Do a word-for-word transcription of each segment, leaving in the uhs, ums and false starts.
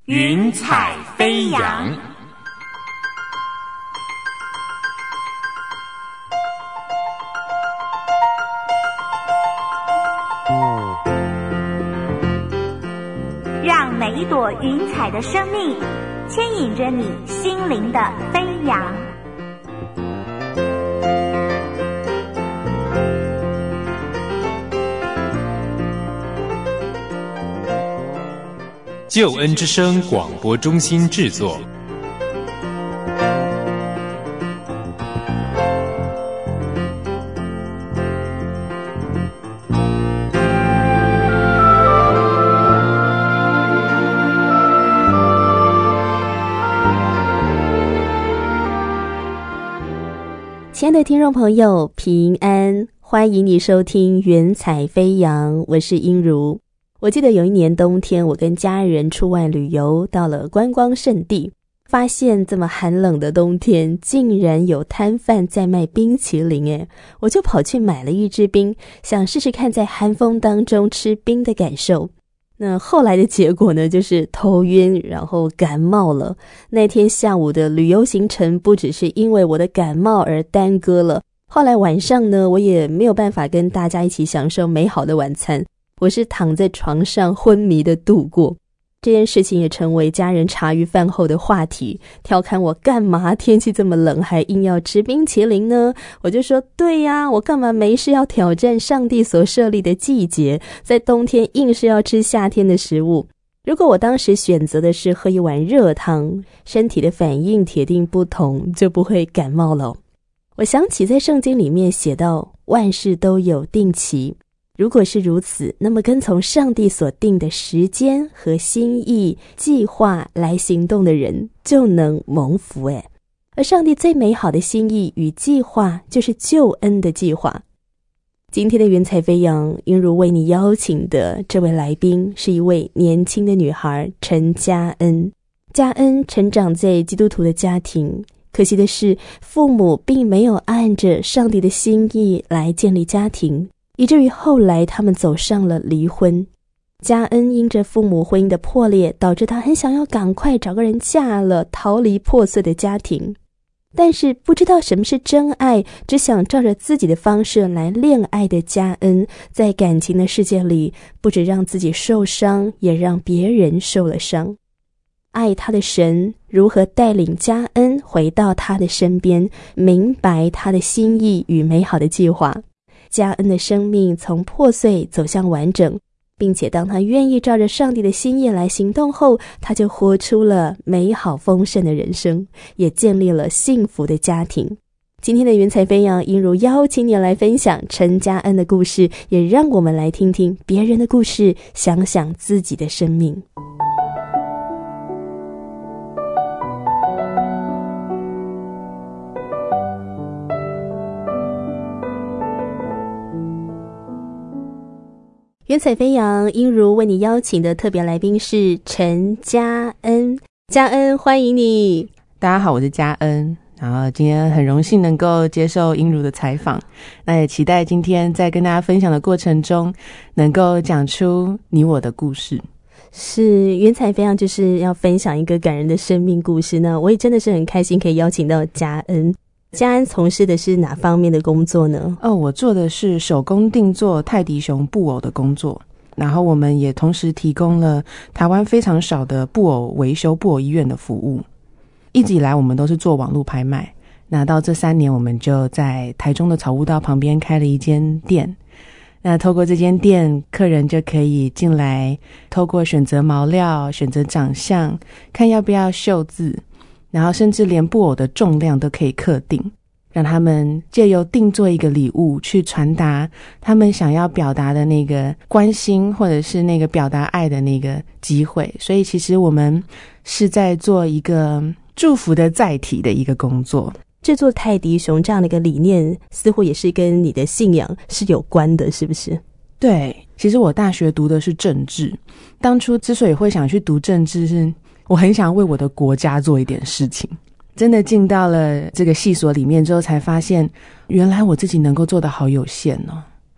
云彩飞扬。 让每一朵云彩的生命牵引着你心灵的飞扬。 救恩之声广播中心制作。 亲爱的听众朋友，平安，欢迎你收听云彩飞扬，我是英如。我记得有一年冬天，我跟家人出外旅游，到了观光胜地，发现这么寒冷的冬天竟然有摊贩在卖冰淇淋耶，我就跑去买了一支冰，想试试看在寒风当中吃冰的感受。那后来的结果呢，就是头晕，然后感冒了。那天下午的旅游行程不只是因为我的感冒而耽搁了，后来晚上呢，我也没有办法跟大家一起享受美好的晚餐，我是躺在床上昏迷的度过。这件事情也成为家人茶余饭后的话题，调侃我干嘛天气这么冷还硬要吃冰淇淋呢？我就说对呀，我干嘛没事要挑战上帝所设立的季节，在冬天硬是要吃夏天的食物。如果我当时选择的是喝一碗热汤，身体的反应铁定不同，就不会感冒了。我想起在圣经里面写到万事都有定期，如果是如此，那么跟从上帝所定的时间和心意计划来行动的人就能蒙福诶。而上帝最美好的心意与计划就是救恩的计划。今天的云彩飞扬，英如为你邀请的这位来宾是一位年轻的女孩陈嘉恩。嘉恩成长在基督徒的家庭，可惜的是父母并没有按着上帝的心意来建立家庭，以至于后来他们走上了离婚。嘉恩因着父母婚姻的破裂，导致他很想要赶快找个人嫁了，逃离破碎的家庭。但是不知道什么是真爱，只想照着自己的方式来恋爱的嘉恩，在感情的世界里，不只让自己受伤，也让别人受了伤。爱他的神如何带领嘉恩回到他的身边，明白他的心意与美好的计划。嘉恩的生命从破碎走向完整，并且当他愿意照着上帝的心意来行动后，他就活出了美好丰盛的人生，也建立了幸福的家庭。今天的云彩飞扬，英如邀请你来分享陈嘉恩的故事，也让我们来听听别人的故事，想想自己的生命。云彩飞扬，英如为你邀请的特别来宾是陈嘉恩。嘉恩，欢迎你。 大家好，我是嘉恩，然后今天很荣幸能够接受英如的采访，那也期待今天在跟大家分享的过程中能够讲出你我的故事。 是，云彩飞扬就是要分享一个感人的生命故事呢，我也真的是很开心可以邀请到嘉恩。嘉恩从事的是哪方面的工作呢？ 哦，我做的是手工定做泰迪熊布偶的工作，然后我们也同时提供了台湾非常少的布偶维修布偶医院的服务。一直以来我们都是做网络拍卖，那到这三年我们就在台中的草悟道旁边开了一间店。那透过这间店，客人就可以进来，透过选择毛料、选择长相，看要不要绣字，然后甚至连布偶的重量都可以客定，让他们借由定做一个礼物去传达他们想要表达的那个关心，或者是那个表达爱的那个机会。所以其实我们是在做一个祝福的载体的一个工作。 制作泰迪熊这样的一个理念，似乎也是跟你的信仰是有关的，是不是？ 对，其实我大学读的是政治，当初之所以会想去读政治，是我很想为我的国家做一点事情。真的进到了这个系所里面之后，才发现原来我自己能够做的好有限哦。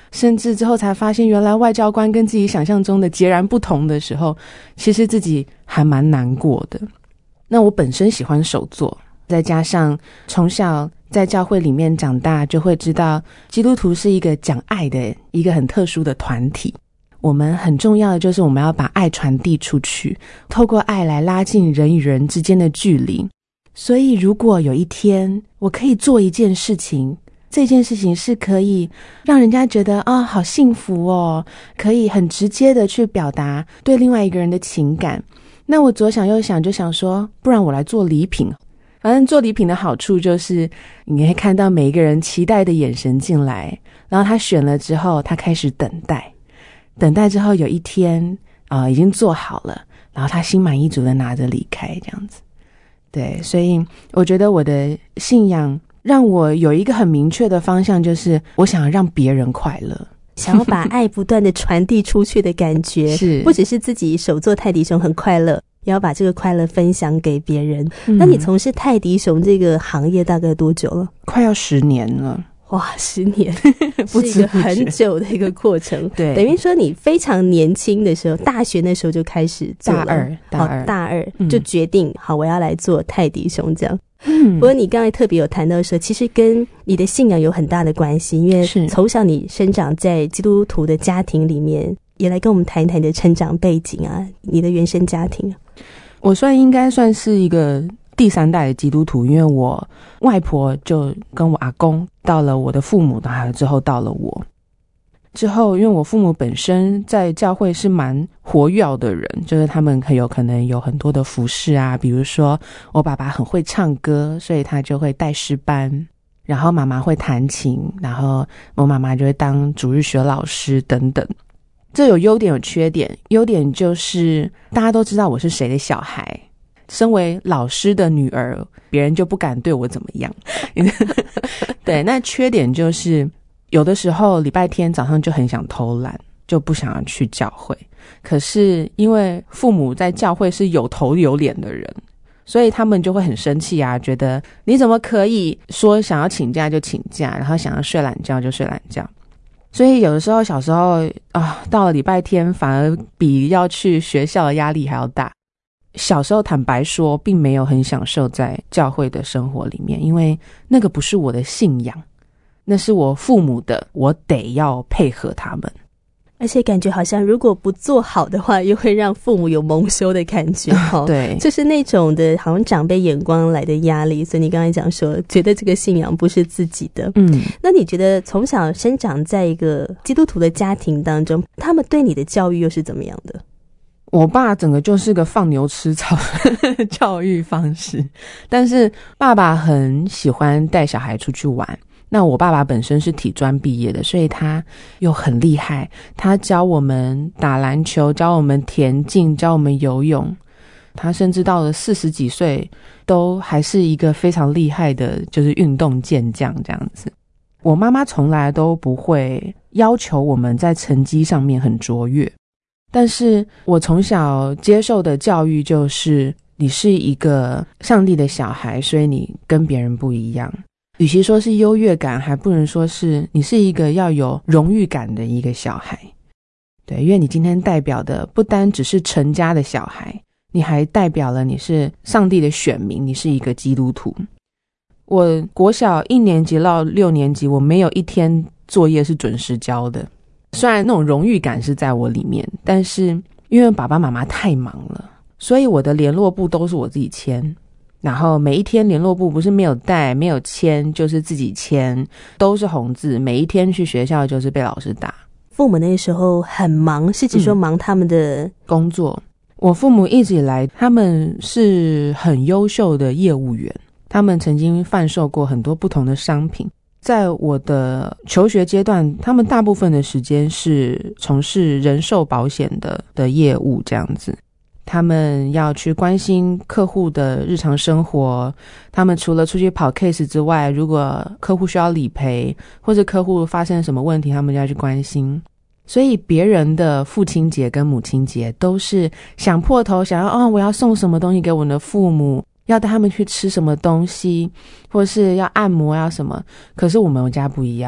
甚至之后才发现原来外交官跟自己想象中的截然不同的时候，其实自己还蛮难过的。那我本身喜欢手作，再加上从小在教会里面长大，就会知道基督徒是一个讲爱的一个很特殊的团体。我们很重要的就是我们要把爱传递出去，透过爱来拉近人与人之间的距离。所以如果有一天我可以做一件事情，这件事情是可以让人家觉得啊、哦，好幸福哦，可以很直接的去表达对另外一个人的情感，那我左想右想就想说，不然我来做礼品。反正做礼品的好处就是你会看到每一个人期待的眼神进来，然后他选了之后他开始等待，等待之后有一天啊、呃，已经做好了，然后他心满意足的拿着离开这样子。对，所以我觉得我的信仰让我有一个很明确的方向，就是我想要让别人快乐， 想要把爱不断的传递出去的感觉是不只是自己手做泰迪熊很快乐，也要把这个快乐分享给别人、嗯、那你从事泰迪熊这个行业大概多久了？ 快要十年了。 哇，十年是一个很久的一个过程。对，等于说你非常年轻的时候，大学那时候就开始做了， 大二大二、哦、 大二就决定、嗯、好我要来做泰迪熊这样。嗯，不过你刚才特别有谈到说，其实跟你的信仰有很大的关系，因为从小你生长在基督徒的家庭里面，也来跟我们谈一谈你的成长背景啊，你的原生家庭。 我算应该算是一个第三代的基督徒，因为我外婆就跟我阿公到了我的父母，还有之后到了我之后，因为我父母本身在教会是蛮活跃的人，就是他们很有可能有很多的服事啊，比如说我爸爸很会唱歌，所以他就会带诗班，然后妈妈会弹琴，然后我妈妈就会当主日学老师等等。这有优点有缺点，优点就是大家都知道我是谁的小孩，身为老师的女儿，别人就不敢对我怎么样对，那缺点就是有的时候礼拜天早上就很想偷懒，就不想要去教会，可是因为父母在教会是有头有脸的人，所以他们就会很生气啊，觉得你怎么可以说想要请假就请假，然后想要睡懒觉就睡懒觉。所以有的时候小时候啊，到了礼拜天反而比要去学校的压力还要大。小时候坦白说并没有很享受在教会的生活里面，因为那个不是我的信仰，那是我父母的，我得要配合他们。 而且感觉好像如果不做好的话，又会让父母有蒙羞的感觉对， 就是那种的好像长辈眼光来的压力。所以你刚才讲说觉得这个信仰不是自己的，嗯，那你觉得从小生长在一个基督徒的家庭当中，他们对你的教育又是怎么样的？ 我爸整个就是个放牛吃草的教育方式，但是爸爸很喜欢带小孩出去玩。那我爸爸本身是体专毕业的，所以他又很厉害，他教我们打篮球，教我们田径，教我们游泳。他甚至到了四十几岁都还是一个非常厉害的就是运动健将这样子。我妈妈从来都不会要求我们在成绩上面很卓越，但是我从小接受的教育就是你是一个上帝的小孩，所以你跟别人不一样。与其说是优越感，还不能说是你是一个要有荣誉感的一个小孩。对，因为你今天代表的不单只是陈家的小孩，你还代表了你是上帝的选民，你是一个基督徒。我国小一年级到六年级，我没有一天作业是准时交的。虽然那种荣誉感是在我里面，但是因为爸爸妈妈太忙了，所以我的联络簿都是我自己签，然后每一天联络簿不是没有带没有签就是自己签，都是红字，每一天去学校就是被老师打。 父母那时候很忙，是指说忙他们的、嗯、 工作。我父母一直以来他们是很优秀的业务员，他们曾经贩售过很多不同的商品。在我的求学阶段，他们大部分的时间是从事人寿保险的的业务这样子。他们要去关心客户的日常生活，他们除了出去跑 case 之外，如果客户需要理赔或者客户发生什么问题，他们就要去关心。所以别人的父亲节跟母亲节都是想破头想要哦，我要送什么东西给我的父母，要带他们去吃什么东西，或是要按摩要什么。可是我们家不一样，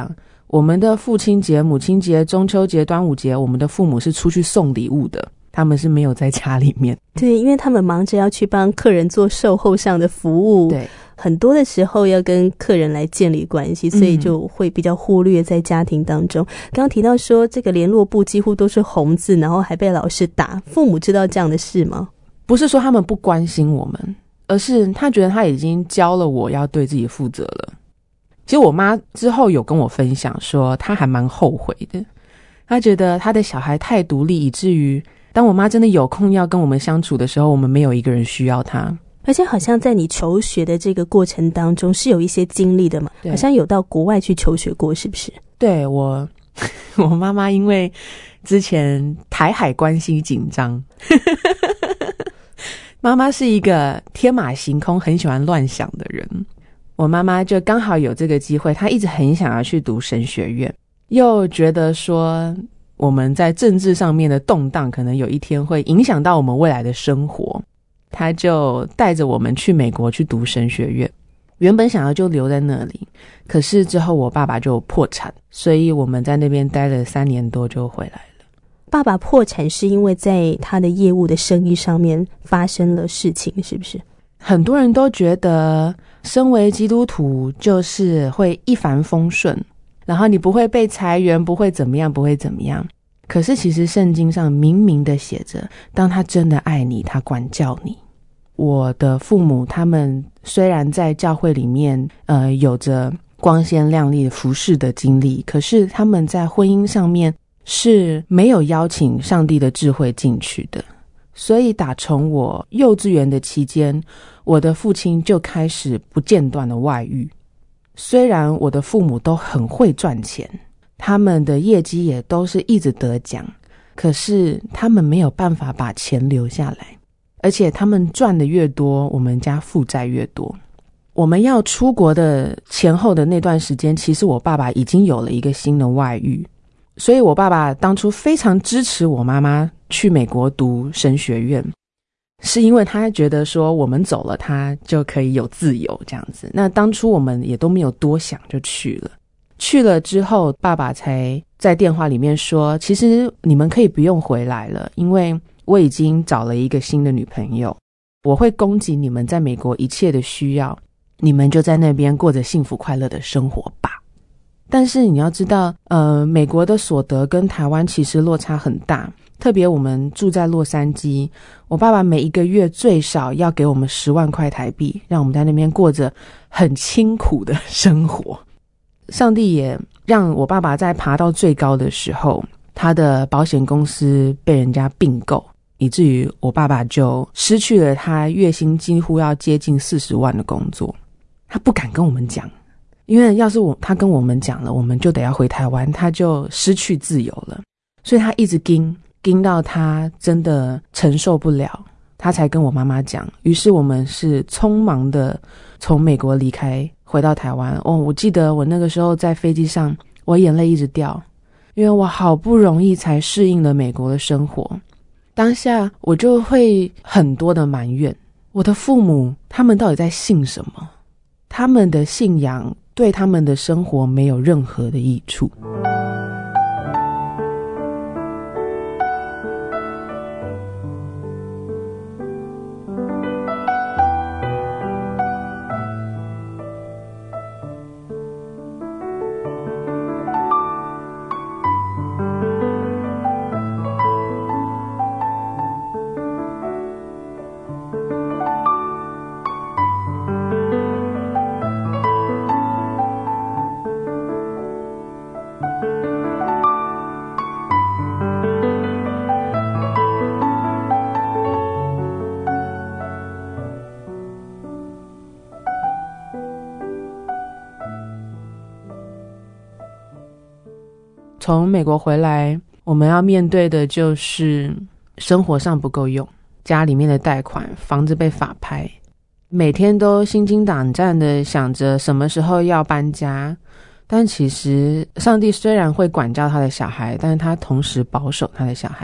我们的父亲节、母亲节、中秋节、端午节，我们的父母是出去送礼物的，他们是没有在家里面。 对，因为他们忙着要去帮客人做售后上的服务， 对， 很多的时候要跟客人来建立关系，所以就会比较忽略在家庭当中。嗯、刚刚提到说这个联络簿几乎都是红字，然后还被老师打，父母知道这样的事吗？ 不是说他们不关心我们，而是他觉得他已经教了我要对自己负责了。其实我妈之后有跟我分享说她还蛮后悔的，她觉得她的小孩太独立，以至于当我妈真的有空要跟我们相处的时候，我们没有一个人需要她。 而且好像在你求学的这个过程当中是有一些经历的嘛，好像有到国外去求学过，是不是？ 对，我我妈妈因为之前台海关系紧张妈妈是一个天马行空很喜欢乱想的人，我妈妈就刚好有这个机会，她一直很想要去读神学院，又觉得说我们在政治上面的动荡可能有一天会影响到我们未来的生活，她就带着我们去美国去读神学院。原本想要就留在那里，可是之后我爸爸就破产，所以我们在那边待了三年多就回来了。 爸爸破产是因为在他的业务的生意上面发生了事情，是不是？ 很多人都觉得身为基督徒就是会一帆风顺，然后你不会被裁员，不会怎么样，不会怎么样。可是其实圣经上明明的写着，当他真的爱你，他管教你。我的父母他们虽然在教会里面呃有着光鲜亮丽服侍的经历，可是他们在婚姻上面是没有邀请上帝的智慧进去的。所以打从我幼稚园的期间，我的父亲就开始不间断的外遇。虽然我的父母都很会赚钱，他们的业绩也都是一直得奖，可是他们没有办法把钱留下来，而且他们赚的越多，我们家负债越多。我们要出国的前后的那段时间，其实我爸爸已经有了一个新的外遇，所以我爸爸当初非常支持我妈妈去美国读神学院，是因为他觉得说我们走了他就可以有自由这样子。那当初我们也都没有多想就去了，去了之后爸爸才在电话里面说，其实你们可以不用回来了，因为我已经找了一个新的女朋友，我会供给你们在美国一切的需要，你们就在那边过着幸福快乐的生活吧。但是你要知道呃，美国的所得跟台湾其实落差很大，特别我们住在洛杉矶，我爸爸每一个月最少要给我们十万块台币，让我们在那边过着很清苦的生活。上帝也让我爸爸在爬到最高的时候，他的保险公司被人家并购，以至于我爸爸就失去了他月薪几乎要接近四十万的工作。他不敢跟我们讲，因为要是我他跟我们讲了，我们就得要回台湾，他就失去自由了。所以他一直盯盯到他真的承受不了，他才跟我妈妈讲。于是我们是匆忙的从美国离开，回到台湾。哦，我记得我那个时候在飞机上，我眼泪一直掉，因为我好不容易才适应了美国的生活。当下我就会很多的埋怨，我的父母他们到底在信什么？他们的信仰对他们的生活没有任何的益处。从美国回来，我们要面对的就是生活上不够用，家里面的贷款，房子被法拍，每天都心惊胆战的想着什么时候要搬家。但其实上帝虽然会管教他的小孩，但是他同时保守他的小孩。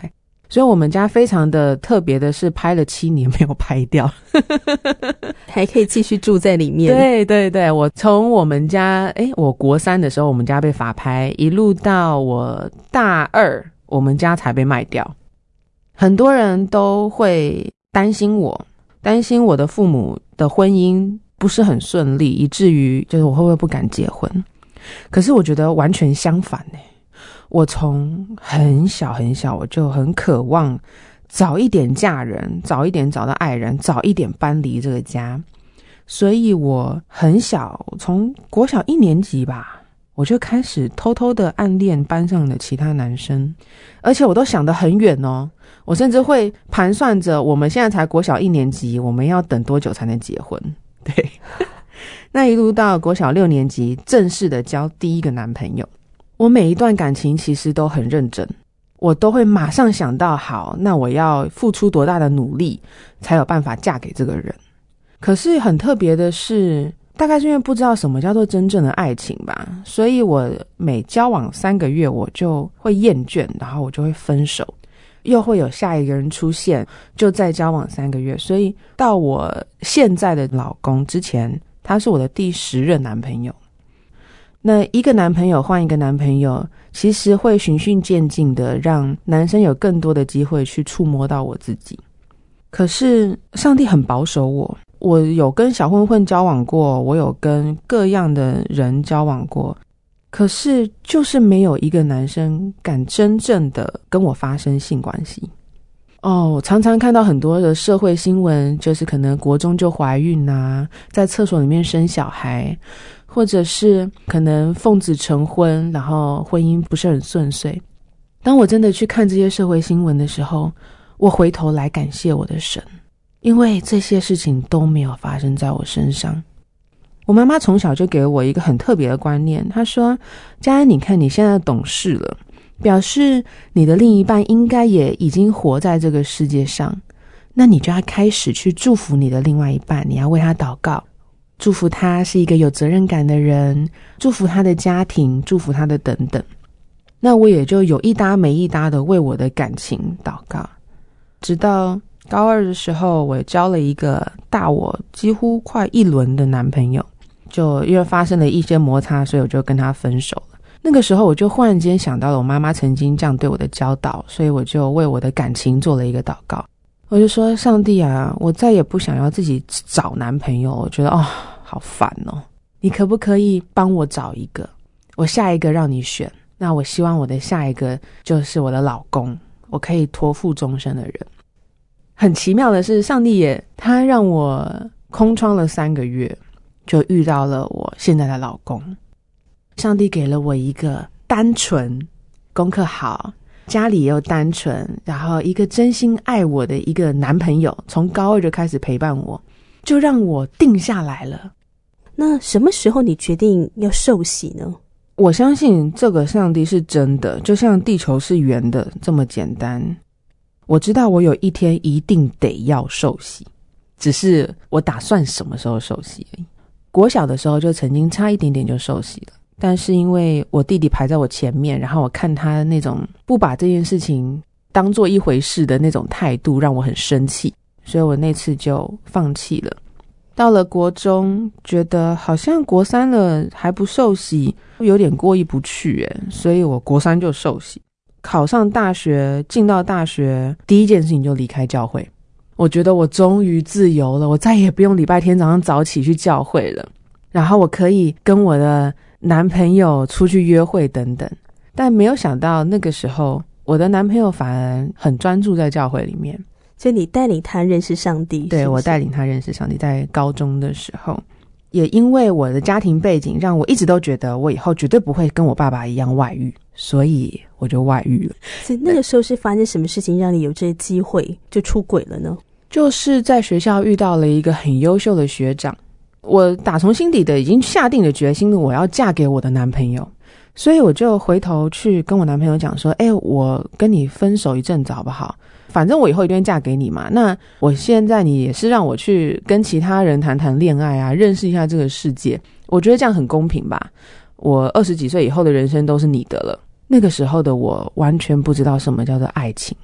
所以我们家非常的特别的是拍了七年没有拍掉还可以继续住在里面。 对对对，我从我们家诶我国三的时候我们家被法拍，一路到我大二我们家才被卖掉。很多人都会担心我担心我的父母的婚姻不是很顺利，以至于就是我会不会不敢结婚。可是我觉得完全相反耶，我从很小很小我就很渴望早一点嫁人，早一点找到爱人，早一点搬离这个家。所以我很小，从国小一年级吧，我就开始偷偷的暗恋班上的其他男生，而且我都想得很远哦。我甚至会盘算着我们现在才国小一年级，我们要等多久才能结婚。对那一路到国小六年级正式的交第一个男朋友，我每一段感情其实都很认真，我都会马上想到好，那我要付出多大的努力才有办法嫁给这个人。可是很特别的是，大概是因为不知道什么叫做真正的爱情吧，所以我每交往三个月我就会厌倦，然后我就会分手，又会有下一个人出现，就再交往三个月。所以到我现在的老公之前，他是我的第十任男朋友。那一个男朋友换一个男朋友，其实会循序渐进的让男生有更多的机会去触摸到我自己。可是上帝很保守我，我有跟小混混交往过，我有跟各样的人交往过，可是就是没有一个男生敢真正的跟我发生性关系。哦，我常常看到很多的社会新闻，就是可能国中就怀孕啊，在厕所里面生小孩，或者是可能奉子成婚，然后婚姻不是很顺遂。当我真的去看这些社会新闻的时候，我回头来感谢我的神，因为这些事情都没有发生在我身上。我妈妈从小就给我一个很特别的观念，她说，嘉恩，你看你现在懂事了，表示你的另一半应该也已经活在这个世界上，那你就要开始去祝福你的另外一半，你要为他祷告，祝福他是一个有责任感的人，祝福他的家庭，祝福他的等等。那我也就有一搭没一搭的为我的感情祷告，直到高二的时候，我交了一个大我几乎快一轮的男朋友，就因为发生了一些摩擦，所以我就跟他分手了。那个时候我就忽然间想到了我妈妈曾经这样对我的教导，所以我就为我的感情做了一个祷告。我就说，上帝啊，我再也不想要自己找男朋友，我觉得哦好烦哦，你可不可以帮我找一个，我下一个让你选，那我希望我的下一个就是我的老公，我可以托付终身的人。很奇妙的是，上帝也他让我空窗了三个月，就遇到了我现在的老公。上帝给了我一个单纯、功课好、家里也有单纯，然后一个真心爱我的一个男朋友，从高二就开始陪伴我，就让我定下来了。 那什么时候你决定要受洗呢？ 我相信这个上帝是真的，就像地球是圆的这么简单。我知道我有一天一定得要受洗，只是我打算什么时候受洗而已。国小的时候就曾经差一点点就受洗了，但是因为我弟弟排在我前面，然后我看他那种不把这件事情当做一回事的那种态度让我很生气，所以我那次就放弃了。到了国中，觉得好像国三了还不受洗有点过意不去耶，所以我国三就受洗。考上大学，进到大学，第一件事情就离开教会。我觉得我终于自由了，我再也不用礼拜天早上早起去教会了，然后我可以跟我的男朋友出去约会等等。但没有想到那个时候，我的男朋友反而很专注在教会里面。 所以你带领他认识上帝？ 对，是是我带领他认识上帝，在高中的时候。也因为我的家庭背景，让我一直都觉得我以后绝对不会跟我爸爸一样外遇，所以我就外遇了。 所以那个时候是发生什么事情让你有这个机会就出轨了呢？ 就是在学校遇到了一个很优秀的学长，我打从心底的已经下定了决心，我要嫁给我的男朋友，所以我就回头去跟我男朋友讲说，诶，我跟你分手一阵子好不好？反正我以后一定会嫁给你嘛，那我现在你也是让我去跟其他人谈谈恋爱啊，认识一下这个世界，我觉得这样很公平吧。我二十几岁以后的人生都是你的了。那个时候的我完全不知道什么叫做爱情，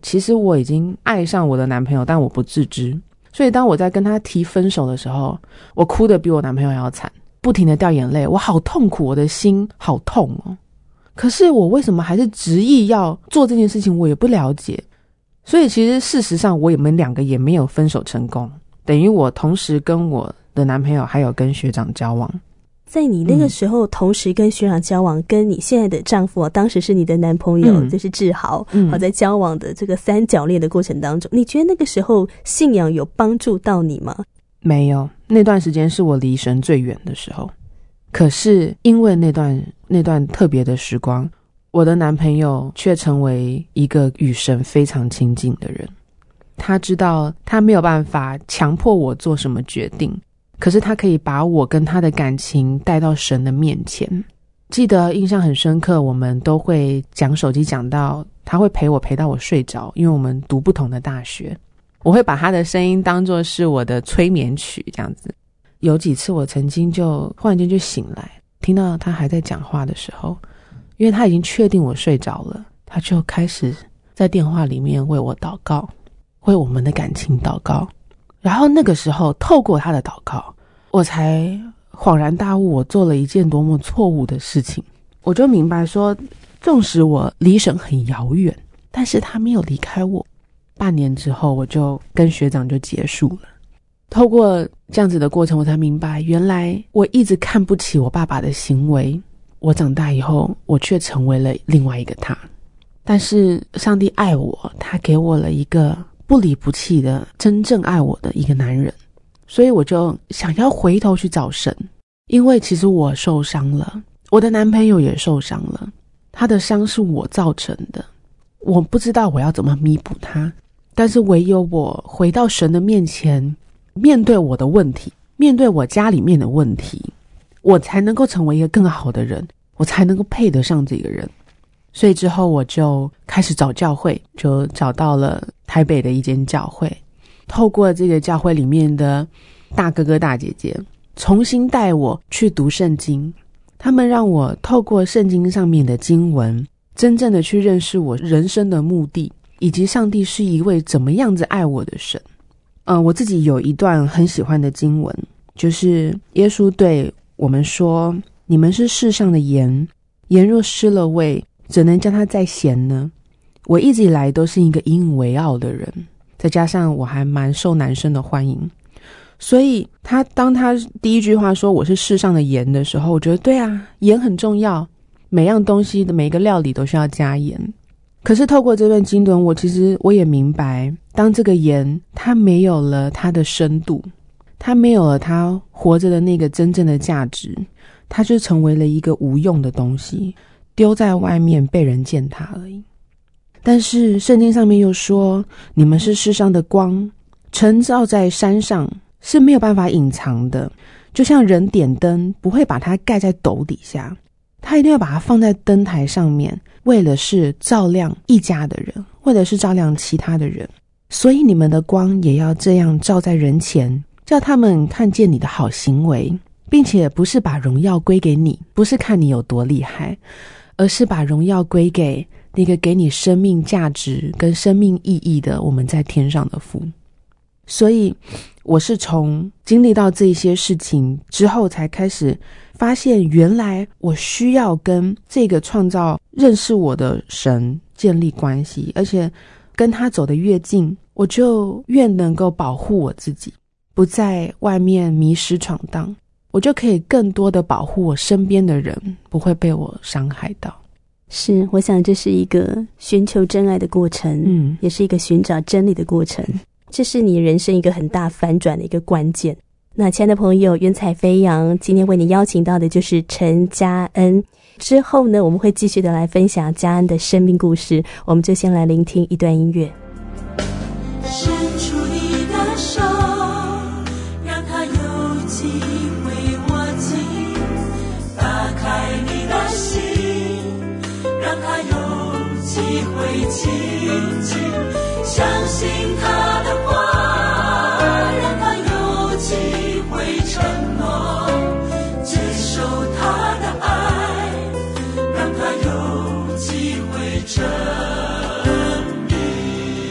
其实我已经爱上我的男朋友，但我不自知。所以当我在跟他提分手的时候，我哭得比我男朋友还要惨，不停地掉眼泪，我好痛苦，我的心好痛哦。可是我为什么还是执意要做这件事情，我也不了解。所以其实事实上我们两个也没有分手成功，等于我同时跟我的男朋友还有跟学长交往。 在你那个时候、嗯、同时跟学长交往，跟你现在的丈夫、啊、当时是你的男朋友、嗯、就是志豪、嗯啊、在交往的这个三角恋的过程当中，你觉得那个时候信仰有帮助到你吗？ 没有，那段时间是我离神最远的时候。可是因为那段那段特别的时光，我的男朋友却成为一个与神非常亲近的人。他知道他没有办法强迫我做什么决定，可是他可以把我跟他的感情带到神的面前。记得印象很深刻，我们都会讲手机讲到他会陪我陪到我睡着，因为我们读不同的大学，我会把他的声音当作是我的催眠曲这样子。有几次我曾经就忽然间就醒来，听到他还在讲话的时候，因为他已经确定我睡着了，他就开始在电话里面为我祷告，为我们的感情祷告。然后那个时候透过他的祷告，我才恍然大悟，我做了一件多么错误的事情。我就明白说，纵使我离神很遥远，但是他没有离开我。半年之后我就跟学长就结束了。透过这样子的过程，我才明白原来我一直看不起我爸爸的行为，我长大以后我却成为了另外一个他。但是上帝爱我，他给我了一个不离不弃的真正爱我的一个男人，所以我就想要回头去找神。因为其实我受伤了，我的男朋友也受伤了，他的伤是我造成的，我不知道我要怎么弥补他。但是唯有我回到神的面前，面对我的问题，面对我家里面的问题，我才能够成为一个更好的人，我才能够配得上这个人。所以之后我就开始找教会，就找到了台北的一间教会，透过这个教会里面的大哥哥大姐姐重新带我去读圣经，他们让我透过圣经上面的经文，真正的去认识我人生的目的，以及上帝是一位怎么样子爱我的神。嗯、呃，我自己有一段很喜欢的经文，就是耶稣对我们说，你们是世上的盐，盐若失了味，怎能将它再咸呢？我一直以来都是一个引以为傲的人，再加上我还蛮受男生的欢迎，所以他当他第一句话说我是世上的盐的时候，我觉得对啊，盐很重要，每样东西的每一个料理都需要加盐。可是透过这段经文，我其实我也明白，当这个盐它没有了它的深度，它没有了它活着的那个真正的价值，它就成为了一个无用的东西，丢在外面被人践踏而已。但是圣经上面又说，你们是世上的光，晨照在山上是没有办法隐藏的，就像人点灯不会把它盖在斗底下，他一定要把它放在灯台上面，为了是照亮一家的人，为了是照亮其他的人。所以你们的光也要这样照在人前，叫他们看见你的好行为，并且不是把荣耀归给你，不是看你有多厉害，而是把荣耀归给那个给你生命价值跟生命意义的我们在天上的父。所以我是从经历到这些事情之后，才开始发现原来我需要跟这个创造认识我的神建立关系，而且跟他走得越近，我就越能够保护我自己，不在外面迷失闯荡，我就可以更多的保护我身边的人，不会被我伤害到。 是，我想这是一个寻求真爱的过程，嗯，也是一个寻找真理的过程，这是你人生一个很大反转的一个关键。那亲爱的朋友，云彩飞扬今天为你邀请到的就是陈嘉恩，之后呢我们会继续的来分享嘉恩的生命故事，我们就先来聆听一段音乐。 伸出你的手，让它有机会握紧，打开你的心，让它有机会亲近，相信他的话，让他有机会承诺，接受他的爱，让他有机会证明。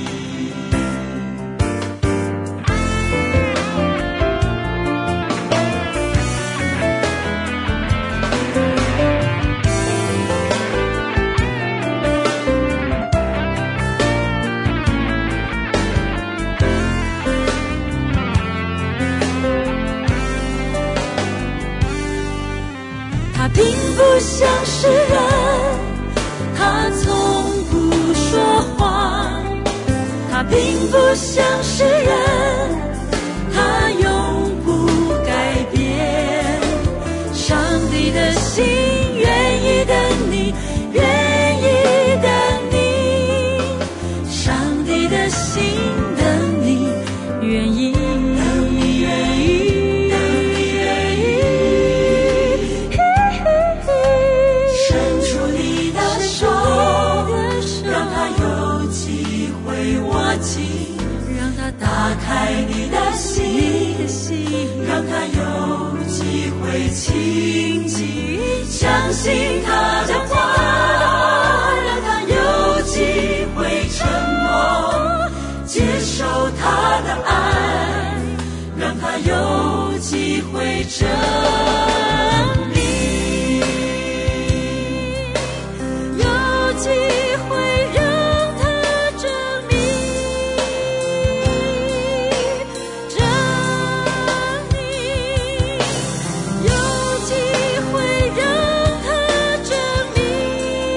像是人，他从不说谎，他并不像是人，他永不改变。上帝的心愿意等你，愿意等你，上帝的心等你，愿意伸出你的手，让他有机会握紧，让他打开你的心，让他有机会亲近，相信他的话，让他有机会承诺，接受他的爱，让他有机会证明，有机会让他证明，证明，有机会让他证明。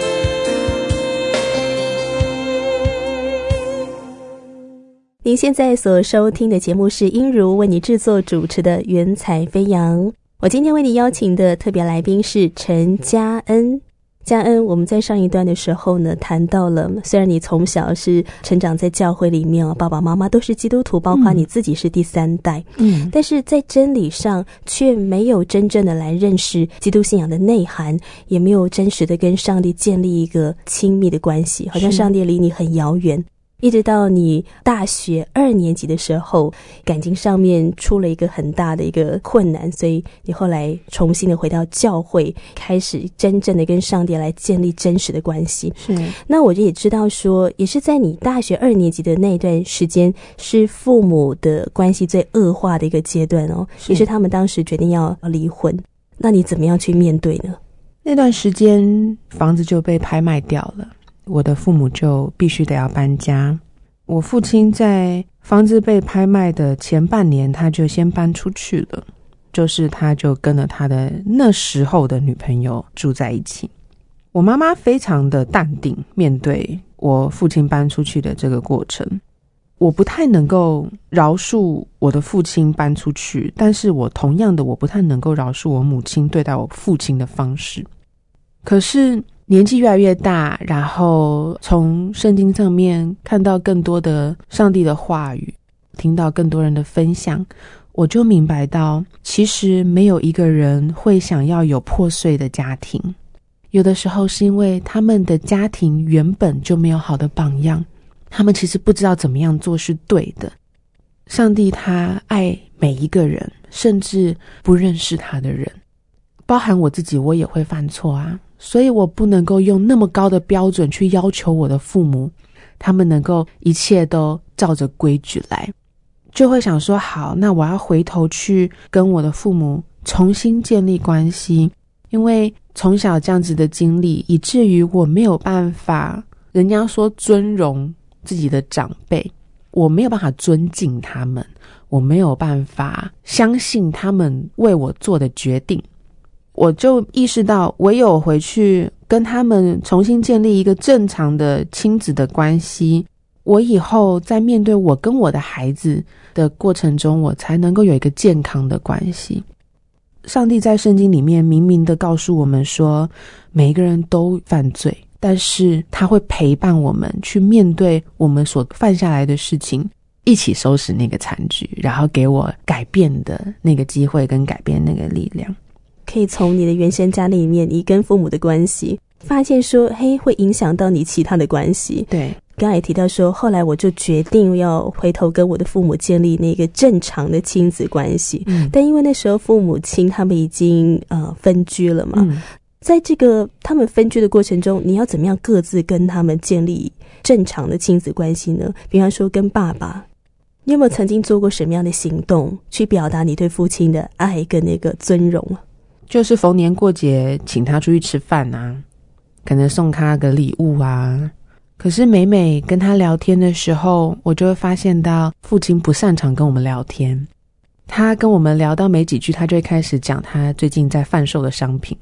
您现在所收听的节目是音如为你制作主持的云彩飞扬。我今天为你邀请的特别来宾是陈嘉恩。嘉恩，我们在上一段的时候呢，谈到了虽然你从小是成长在教会里面，爸爸妈妈都是基督徒，包括你自己是第三代，嗯，但是在真理上却没有真正的来认识基督信仰的内涵，也没有真实的跟上帝建立一个亲密的关系，好像上帝离你很遥远。一直到你大学二年级的时候，感情上面出了一个很大的一个困难，所以你后来重新的回到教会，开始真正的跟上帝来建立真实的关系。 是， 那我就也知道说，也是在你大学二年级的那段时间，是父母的关系最恶化的一个阶段哦，也是他们当时决定要离婚。那你怎么样去面对呢？ 那段时间房子就被拍卖掉了，我的父母就必须得要搬家。我父亲在房子被拍卖的前半年，他就先搬出去了，就是他就跟了他的那时候的女朋友住在一起。我妈妈非常的淡定面对我父亲搬出去的这个过程。我不太能够饶恕我的父亲搬出去，但是我同样的我不太能够饶恕我母亲对待我父亲的方式。可是年纪越来越大，然后从圣经上面看到更多的上帝的话语，听到更多人的分享，我就明白到其实没有一个人会想要有破碎的家庭，有的时候是因为他们的家庭原本就没有好的榜样，他们其实不知道怎么样做是对的。上帝他爱每一个人，甚至不认识他的人，包含我自己，我也会犯错啊，所以我不能够用那么高的标准去要求我的父母，他们能够一切都照着规矩来。就会想说，好，那我要回头去跟我的父母重新建立关系，因为从小这样子的经历，以至于我没有办法，人家说尊荣自己的长辈，我没有办法尊敬他们，我没有办法相信他们为我做的决定。我就意识到，唯有回去跟他们重新建立一个正常的亲子的关系，我以后在面对我跟我的孩子的过程中，我才能够有一个健康的关系。上帝在圣经里面明明的告诉我们说，每一个人都犯罪，但是他会陪伴我们去面对我们所犯下来的事情，一起收拾那个残局，然后给我改变的那个机会跟改变那个力量。 可以从你的原生家庭里面，你跟父母的关系发现说，嘿，会影响到你其他的关系。 对， 刚才也提到说，后来我就决定要回头跟我的父母建立那个正常的亲子关系。嗯，但因为那时候父母亲他们已经呃分居了嘛，嗯，在这个他们分居的过程中，你要怎么样各自跟他们建立正常的亲子关系呢？比方说跟爸爸，你有没有曾经做过什么样的行动去表达你对父亲的爱跟那个尊荣啊？ 就是逢年过节请他出去吃饭啊，可能送他个礼物啊。可是每每跟他聊天的时候，我就会发现到父亲不擅长跟我们聊天。他跟我们聊到没几句，他就会开始讲他最近在贩售的商品。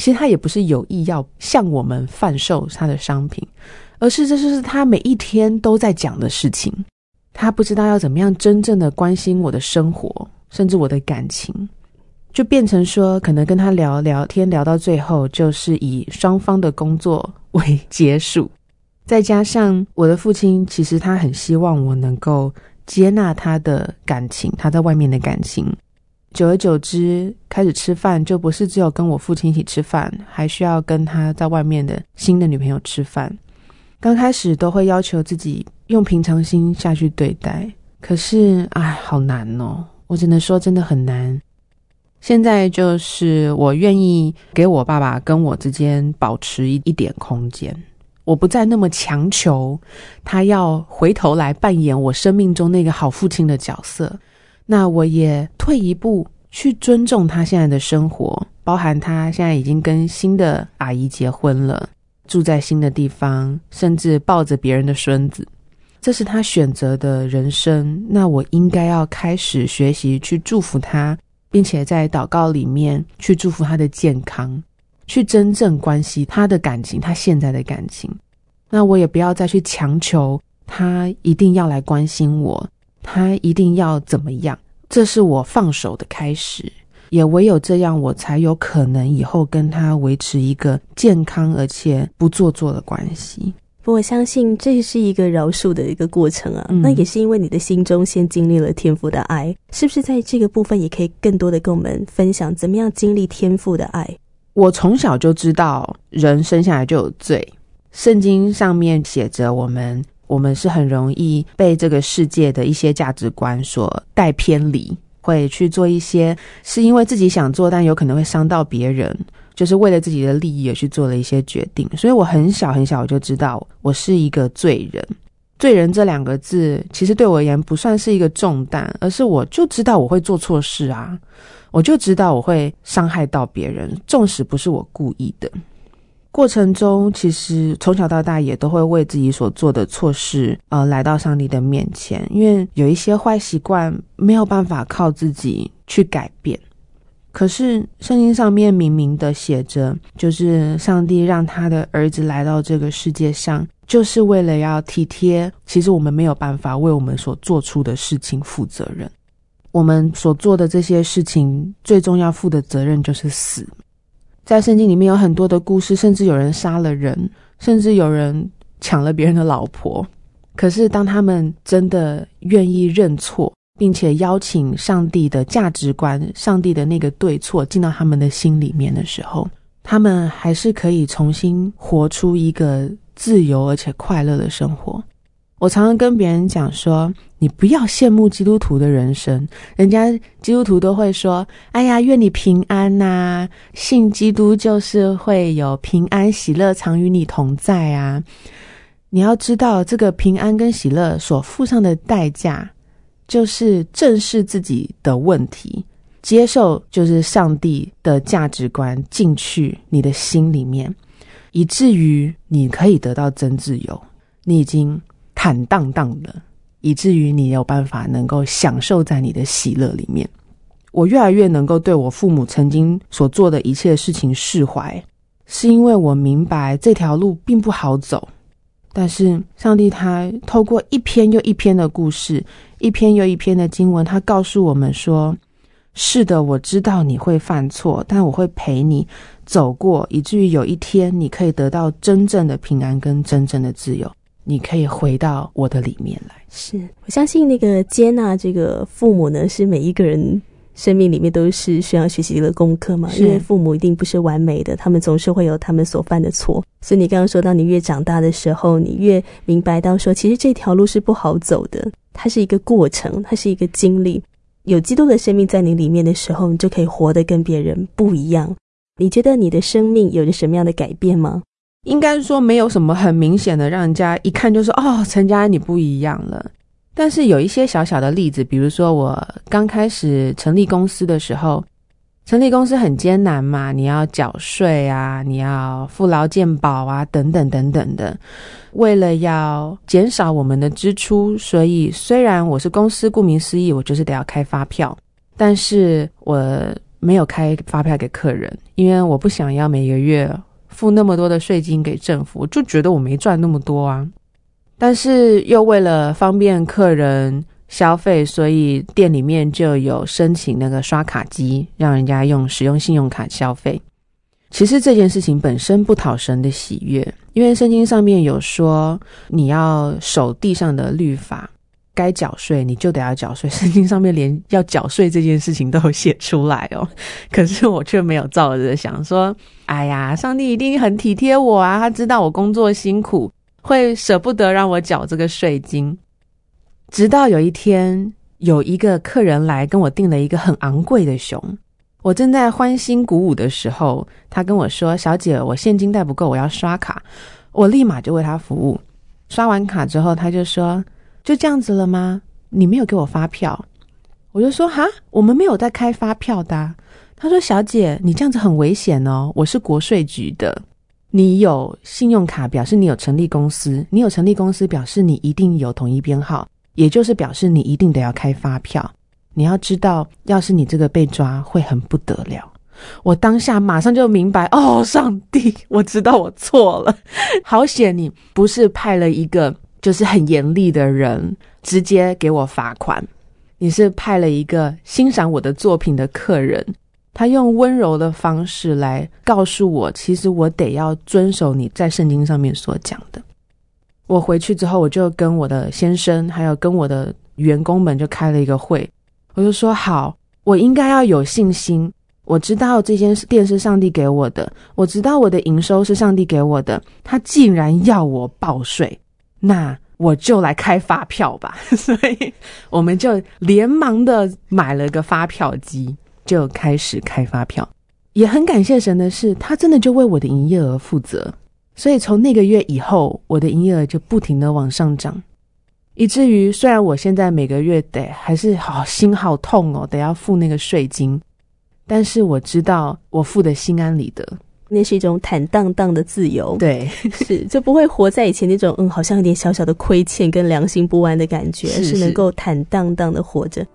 其实他也不是有意要向我们贩售他的商品，而是这就是他每一天都在讲的事情。他不知道要怎么样真正的关心我的生活，甚至我的感情，就变成说可能跟他聊聊天，聊到最后就是以双方的工作为结束。再加上我的父亲其实他很希望我能够接纳他的感情，他在外面的感情。久而久之，开始吃饭就不是只有跟我父亲一起吃饭，还需要跟他在外面的新的女朋友吃饭。刚开始都会要求自己用平常心下去对待，可是哎，好难哦，我只能说真的很难。现在就是我愿意给我爸爸跟我之间保持一一点空间，我不再那么强求他要回头来扮演我生命中那个好父亲的角色。那我也退一步去尊重他现在的生活，包含他现在已经跟新的阿姨结婚了，住在新的地方，甚至抱着别人的孙子，这是他选择的人生。那我应该要开始学习去祝福他，并且在祷告里面去祝福他的健康，去真正关心他的感情，他现在的感情。那我也不要再去强求他一定要来关心我，他一定要怎么样，这是我放手的开始。也唯有这样，我才有可能以后跟他维持一个健康而且不做作的关系。 不过我相信这是一个饶恕的一个过程啊、嗯、那也是因为你的心中先经历了天父的爱，是不是在这个部分也可以更多的跟我们分享怎么样经历天父的爱？ 我从小就知道人生下来就有罪，圣经上面写着我们我们是很容易被这个世界的一些价值观所带偏离，会去做一些是因为自己想做但有可能会伤到别人，就是为了自己的利益而去做了一些决定。所以我很小很小我就知道我是一个罪人。罪人这两个字其实对我而言不算是一个重担，而是我就知道我会做错事啊，我就知道我会伤害到别人，纵使不是我故意的。过程中其实从小到大也都会为自己所做的错事呃，来到上帝的面前，因为有一些坏习惯没有办法靠自己去改变。可是圣经上面明明的写着，就是上帝让他的儿子来到这个世界上，就是为了要体贴其实我们没有办法为我们所做出的事情负责任。我们所做的这些事情最终要负的责任就是死。在圣经里面有很多的故事，甚至有人杀了人，甚至有人抢了别人的老婆。可是当他们真的愿意认错，并且邀请上帝的价值观，上帝的那个对错进到他们的心里面的时候，他们还是可以重新活出一个自由而且快乐的生活。我常常跟别人讲说，你不要羡慕基督徒的人生，人家基督徒都会说，哎呀，愿你平安啊，信基督就是会有平安喜乐常与你同在啊。你要知道，这个平安跟喜乐所付上的代价，就是正视自己的问题，接受就是上帝的价值观进去你的心里面，以至于你可以得到真自由，你已经坦荡荡了，以至于你有办法能够享受在你的喜乐里面。我越来越能够对我父母曾经所做的一切事情释怀，是因为我明白这条路并不好走，但是上帝他透过一篇又一篇的故事，一篇又一篇的经文，他告诉我们说，是的，我知道你会犯错，但我会陪你走过，以至于有一天你可以得到真正的平安跟真正的自由，你可以回到我的里面来。 是，我相信那个接纳这个父母呢，是每一个人生命里面都是需要学习的功课嘛，因为父母一定不是完美的，他们总是会有他们所犯的错。所以你刚刚说到，你越长大的时候，你越明白到说，其实这条路是不好走的，它是一个过程，它是一个经历。有基督的生命在你里面的时候，你就可以活得跟别人不一样。你觉得你的生命有着什么样的改变吗？ 应该说没有什么很明显的让人家一看就说，哦，陈嘉安你不一样了。但是有一些小小的例子，比如说我刚开始成立公司的时候，成立公司很艰难嘛，你要缴税啊，你要付劳健保啊，等等等等的。为了要减少我们的支出，所以虽然我是公司，顾名思义我就是得要开发票，但是我没有开发票给客人，因为我不想要每个月付那么多的税金给政府，我就觉得我没赚那么多啊。但是又为了方便客人消费，所以店里面就有申请那个刷卡机，让人家用使用信用卡消费。其实这件事情本身不讨神的喜悦，因为圣经上面有说你要守地上的律法，该缴税你就得要缴税，圣经上面连要缴税这件事情都有写出来哦。可是我却没有照着想说，哎呀，上帝一定很体贴我啊，他知道我工作辛苦，会舍不得让我缴这个税金。直到有一天有一个客人来跟我订了一个很昂贵的熊，我正在欢欣鼓舞的时候，他跟我说，小姐，我现金带不够，我要刷卡。我立马就为他服务，刷完卡之后他就说，就这样子了吗？你没有给我发票。我就说，哈，我们没有在开发票的啊。他说，小姐，你这样子很危险哦，我是国税局的，你有信用卡表示你有成立公司，你有成立公司表示你一定有统一编号，也就是表示你一定得要开发票。你要知道，要是你这个被抓会很不得了。我当下马上就明白，哦，上帝，我知道我错了。好险你不是派了一个就是很严厉的人直接给我罚款，你是派了一个欣赏我的作品的客人，他用温柔的方式来告诉我，其实我得要遵守你在圣经上面所讲的。我回去之后，我就跟我的先生还有跟我的员工们就开了一个会，我就说，好，我应该要有信心，我知道这间店是上帝给我的，我知道我的营收是上帝给我的，他既然要我报税，那我就来开发票吧。所以我们就连忙的买了个发票机，就开始开发票。也很感谢神的是，他真的就为我的营业额负责，所以从那个月以后，我的营业额就不停的往上涨，以至于虽然我现在每个月得还是好心好痛哦，得要付那个税金，但是我知道我付的心安理得， 那是一种坦荡荡的自由。 对， 是就不会活在以前那种嗯，好像有点小小的亏欠跟良心不安的感觉， 是是能够坦荡荡的活着。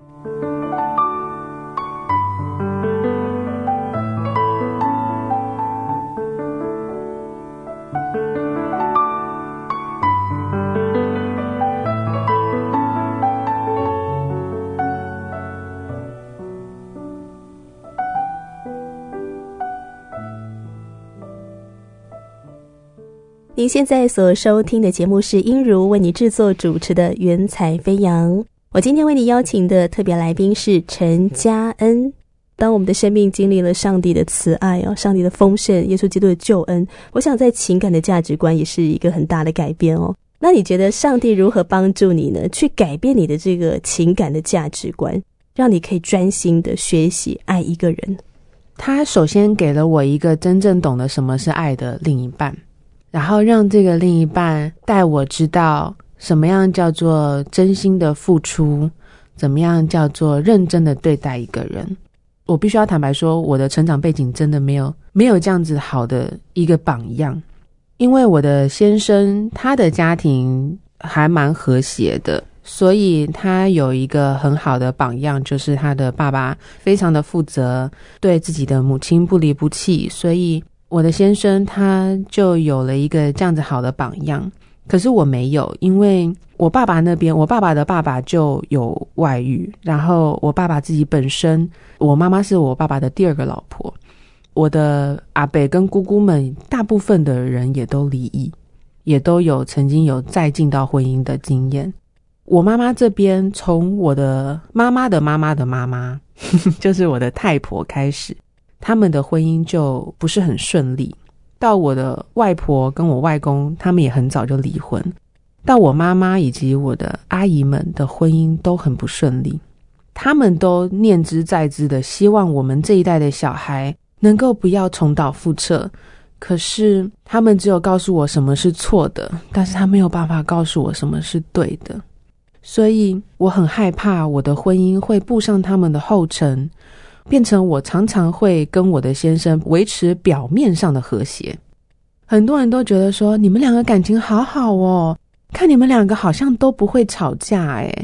您现在所收听的节目是英如为你制作主持的云彩飞扬。我今天为你邀请的特别来宾是陈嘉恩。当我们的生命经历了上帝的慈爱哦，上帝的丰盛，耶稣基督的救恩，我想在情感的价值观也是一个很大的改变哦。那你觉得上帝如何帮助你呢？去改变你的这个情感的价值观，让你可以专心的学习爱一个人。 他首先给了我一个真正懂得什么是爱的另一半，然后让这个另一半带我知道什么样叫做真心的付出，怎么样叫做认真的对待一个人。我必须要坦白说，我的成长背景真的没有没有这样子好的一个榜样。因为我的先生他的家庭还蛮和谐的，所以他有一个很好的榜样，就是他的爸爸非常的负责，对自己的母亲不离不弃，所以我的先生他就有了一个这样子好的榜样。可是我没有，因为我爸爸那边，我爸爸的爸爸就有外遇，然后我爸爸自己本身，我妈妈是我爸爸的第二个老婆，我的阿伯跟姑姑们大部分的人也都离异，也都有曾经有再进到婚姻的经验。我妈妈这边从我的妈妈的妈妈的妈妈就是我的太婆开始，他们的婚姻就不是很顺利，到我的外婆跟我外公他们也很早就离婚，到我妈妈以及我的阿姨们的婚姻都很不顺利。他们都念之在之的希望我们这一代的小孩能够不要重蹈覆辙，可是他们只有告诉我什么是错的，但是他没有办法告诉我什么是对的。所以我很害怕我的婚姻会步上他们的后尘，变成我常常会跟我的先生维持表面上的和谐。很多人都觉得说，你们两个感情好好哦，看你们两个好像都不会吵架诶。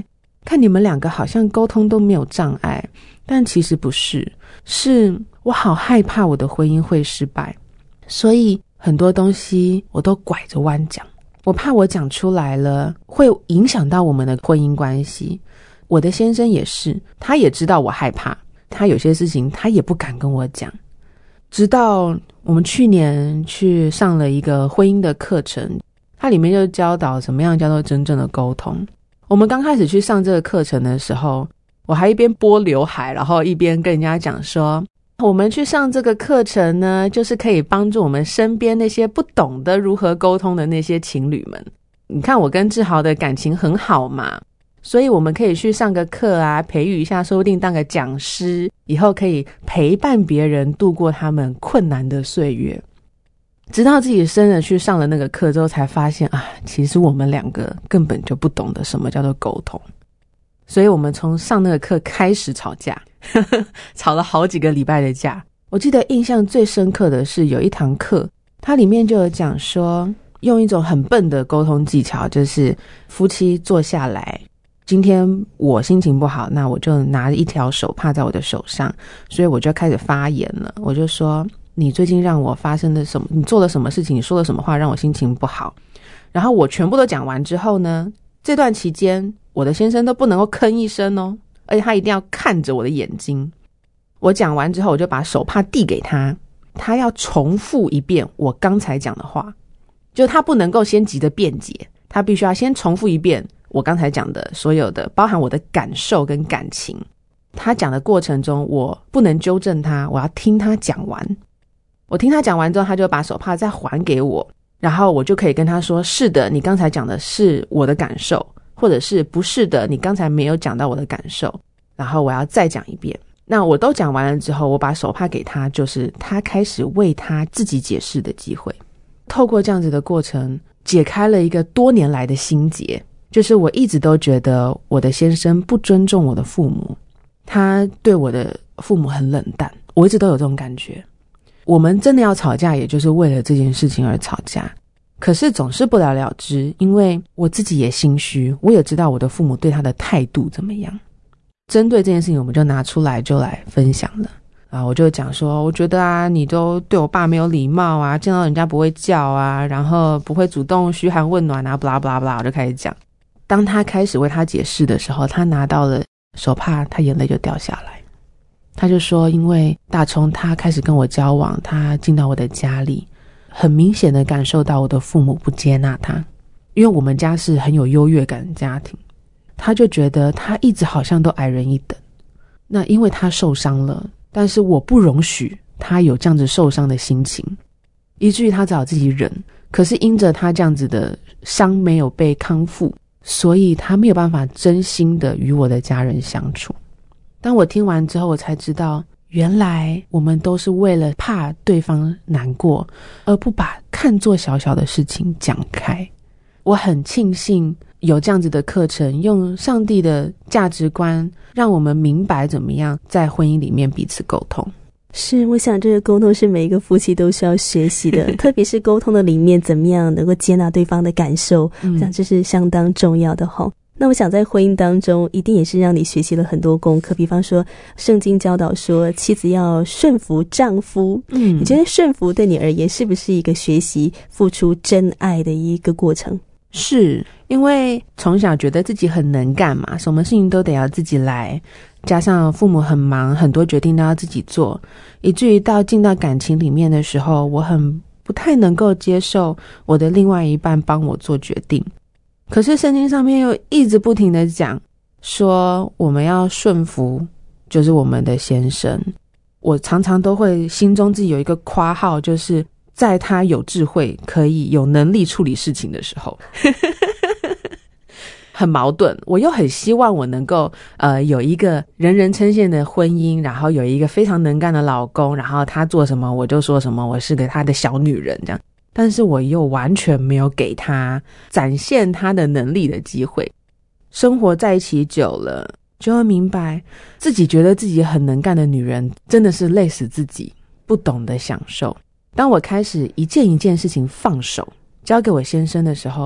看你们两个好像沟通都没有障碍，但其实不是，是我好害怕我的婚姻会失败，所以很多东西我都拐着弯讲，我怕我讲出来了会影响到我们的婚姻关系。我的先生也是，他也知道我害怕，他有些事情他也不敢跟我讲。直到我们去年去上了一个婚姻的课程，它里面就教导什么样叫做真正的沟通。我们刚开始去上这个课程的时候，我还一边拨刘海，然后一边跟人家讲说，我们去上这个课程呢，就是可以帮助我们身边那些不懂得如何沟通的那些情侣们。你看我跟志豪的感情很好嘛，所以我们可以去上个课啊，培育一下，说不定当个讲师，以后可以陪伴别人度过他们困难的岁月。直到自己真的去上了那个课之后，才发现啊，其实我们两个根本就不懂得什么叫做沟通。所以我们从上那个课开始吵架，呵呵，吵了好几个礼拜的架。我记得印象最深刻的是有一堂课，它里面就有讲说，用一种很笨的沟通技巧，就是夫妻坐下来，今天我心情不好，那我就拿一条手帕在我的手上，所以我就开始发言了。我就说，你最近让我发生的什么，你做了什么事情，你说了什么话让我心情不好。然后我全部都讲完之后呢，这段期间我的先生都不能够吭一声哦，而且他一定要看着我的眼睛。我讲完之后，我就把手帕递给他，他要重复一遍我刚才讲的话，就他不能够先急着辩解，他必须要先重复一遍我刚才讲的所有的，包含我的感受跟感情。他讲的过程中，我不能纠正他，我要听他讲完。我听他讲完之后，他就把手帕再还给我，然后我就可以跟他说，是的，你刚才讲的是我的感受，或者是不是的，你刚才没有讲到我的感受，然后我要再讲一遍。那我都讲完了之后，我把手帕给他，就是他开始为他自己解释的机会。透过这样子的过程，解开了一个多年来的心结，就是我一直都觉得我的先生不尊重我的父母，他对我的父母很冷淡，我一直都有这种感觉。我们真的要吵架，也就是为了这件事情而吵架，可是总是不了了之，因为我自己也心虚，我也知道我的父母对他的态度怎么样。针对这件事情，我们就拿出来就来分享了啊！我就讲说，我觉得啊，你都对我爸没有礼貌啊，见到人家不会叫啊，然后不会主动嘘寒问暖啊，不啦不啦不啦，我就开始讲。当他开始为他解释的时候，他拿到了手帕，他眼泪就掉下来。他就说，因为大聪他开始跟我交往，他进到我的家里，很明显的感受到我的父母不接纳他，因为我们家是很有优越感的家庭，他就觉得他一直好像都矮人一等。那因为他受伤了，但是我不容许他有这样子受伤的心情，以至于他只好自己忍。可是因着他这样子的伤没有被康复，所以他没有办法真心的与我的家人相处。当我听完之后，我才知道，原来我们都是为了怕对方难过，而不把看作小小的事情讲开。我很庆幸有这样子的课程，用上帝的价值观让我们明白怎么样在婚姻里面彼此沟通。 是，我想这个沟通是每一个夫妻都需要学习的，特别是沟通的里面怎么样能够接纳对方的感受，我想这是相当重要的齁。那我想在婚姻当中一定也是让你学习了很多功课，比方说圣经教导说妻子要顺服丈夫，嗯，你觉得顺服对你而言是不是一个学习付出真爱的一个过程？ 是，因为从小觉得自己很能干嘛，什么事情都得要自己来，加上父母很忙，很多决定都要自己做，以至于到进到感情里面的时候，我很不太能够接受我的另外一半帮我做决定。可是圣经上面又一直不停的讲说我们要顺服，就是我们的先生。我常常都会心中自己有一个括号，就是在他有智慧可以有能力处理事情的时候很矛盾，我又很希望我能够呃有一个人人称羡的婚姻，然后有一个非常能干的老公，然后他做什么我就说什么，我是个他的小女人这样。但是我又完全没有给他展现他的能力的机会。生活在一起久了，就会明白自己觉得自己很能干的女人真的是累死自己，不懂得享受。当我开始一件一件事情放手交给我先生的时候，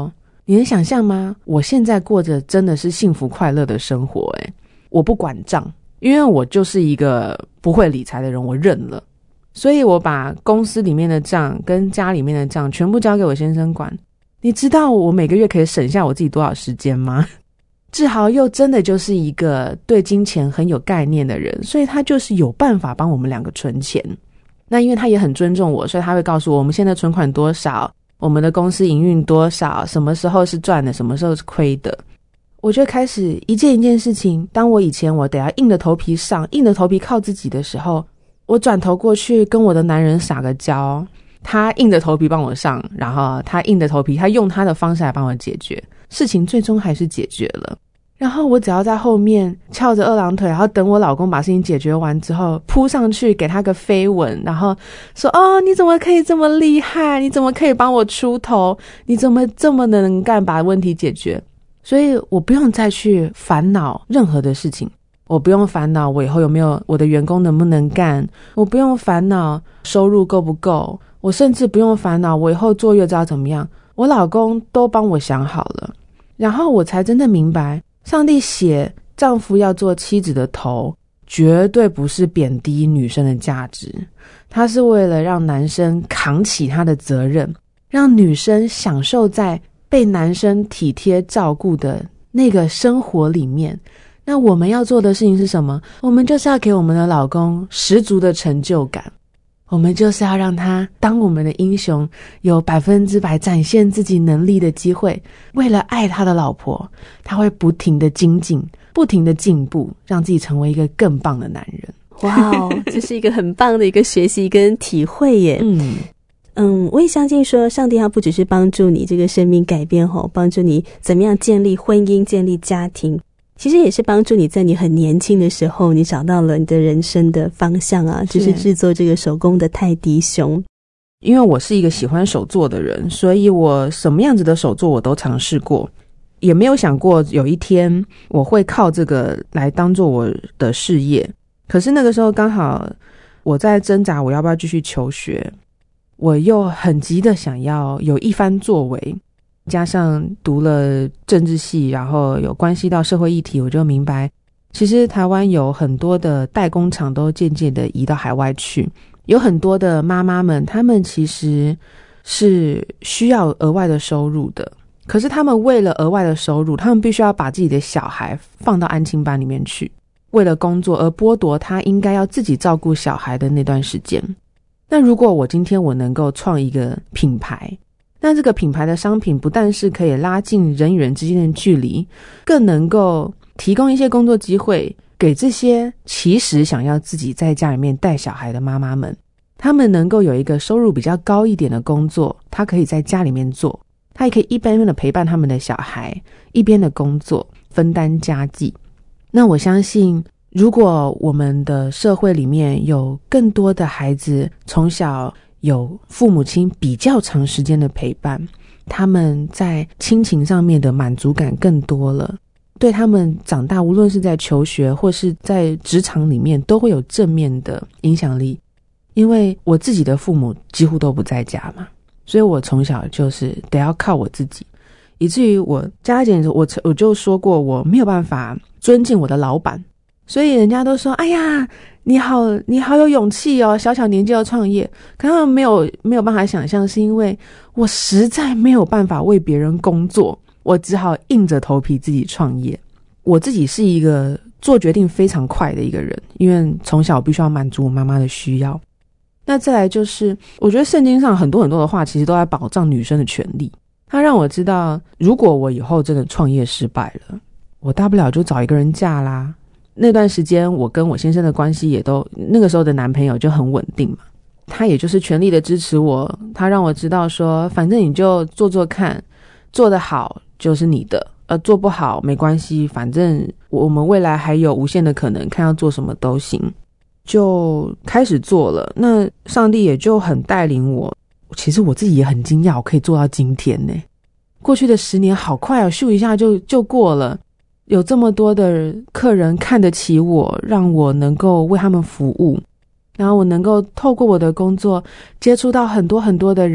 你能想象吗？我现在过着真的是幸福快乐的生活诶，我不管账，因为我就是一个不会理财的人，我认了，所以我把公司里面的账跟家里面的账全部交给我先生管。你知道我每个月可以省下我自己多少时间吗？志豪又真的就是一个对金钱很有概念的人，所以他就是有办法帮我们两个存钱。那因为他也很尊重我，所以他会告诉我我们现在存款多少，我们的公司营运多少，什么时候是赚的，什么时候是亏的。我就开始一件一件事情，当我以前我得要硬着头皮上，硬着头皮靠自己的时候，我转头过去跟我的男人撒个娇，他硬着头皮帮我上，然后他硬着头皮，他用他的方式来帮我解决，事情最终还是解决了。然后我只要在后面翘着二郎腿，然后等我老公把事情解决完之后，扑上去给他个飞吻，然后说，哦，你怎么可以这么厉害，你怎么可以帮我出头，你怎么这么能干把问题解决。所以我不用再去烦恼任何的事情，我不用烦恼我以后有没有我的员工能不能干，我不用烦恼收入够不够，我甚至不用烦恼我以后坐月子要怎么样，我老公都帮我想好了。然后我才真的明白，上帝写丈夫要做妻子的头，绝对不是贬低女生的价值，他是为了让男生扛起他的责任，让女生享受在被男生体贴照顾的那个生活里面。那我们要做的事情是什么？我们就是要给我们的老公十足的成就感，我们就是要让他当我们的英雄，有百分之百展现自己能力的机会。为了爱他的老婆，他会不停的精进，不停的进步，让自己成为一个更棒的男人。 哇哦，这是一个很棒的一个学习跟体会耶。嗯嗯，我也相信说，上帝他不只是帮助你这个生命改变吼，帮助你怎么样建立婚姻、建立家庭，其实也是帮助你在你很年轻的时候，你找到了你的人生的方向啊，就是制作这个手工的泰迪熊。 因为我是一个喜欢手作的人，所以我什么样子的手作我都尝试过，也没有想过有一天我会靠这个来当做我的事业。可是那个时候刚好我在挣扎我要不要继续求学，我又很急的想要有一番作为，加上读了政治系，然后有关系到社会议题，我就明白其实台湾有很多的代工厂都渐渐的移到海外去，有很多的妈妈们她们其实是需要额外的收入的，可是她们为了额外的收入，她们必须要把自己的小孩放到安亲班里面去，为了工作而剥夺她应该要自己照顾小孩的那段时间。那如果我今天我能够创一个品牌，那这个品牌的商品不但是可以拉近人与人之间的距离，更能够提供一些工作机会给这些其实想要自己在家里面带小孩的妈妈们，他们能够有一个收入比较高一点的工作，他可以在家里面做，他也可以一边的陪伴他们的小孩，一边的工作，分担家计。那我相信如果我们的社会里面有更多的孩子从小有父母亲比较长时间的陪伴，他们在亲情上面的满足感更多了，对他们长大无论是在求学或是在职场里面都会有正面的影响力。因为我自己的父母几乎都不在家嘛，所以我从小就是得要靠我自己，以至于我家姐我我就说过我没有办法尊敬我的老板，所以人家都说哎呀你好你好有勇气哦，小小年纪要创业。可他们没有没有办法想象，是因为我实在没有办法为别人工作，我只好硬着头皮自己创业。我自己是一个做决定非常快的一个人，因为从小必须要满足我妈妈的需要。那再来就是我觉得圣经上很多很多的话其实都在保障女生的权利，它让我知道如果我以后真的创业失败了，我大不了就找一个人嫁啦。那段时间我跟我先生的关系也都，那个时候的男朋友就很稳定嘛，他也就是全力的支持我，他让我知道说反正你就做做看，做得好就是你的，呃，做不好没关系，反正我们未来还有无限的可能，看要做什么都行。就开始做了，那上帝也就很带领我。其实我自己也很惊讶我可以做到今天呢，过去的十年好快哦，咻一下就就过了。有这么多的客人看得起我，让我能够为他们服务，然后我能够透过我的工作接触到很多很多的人，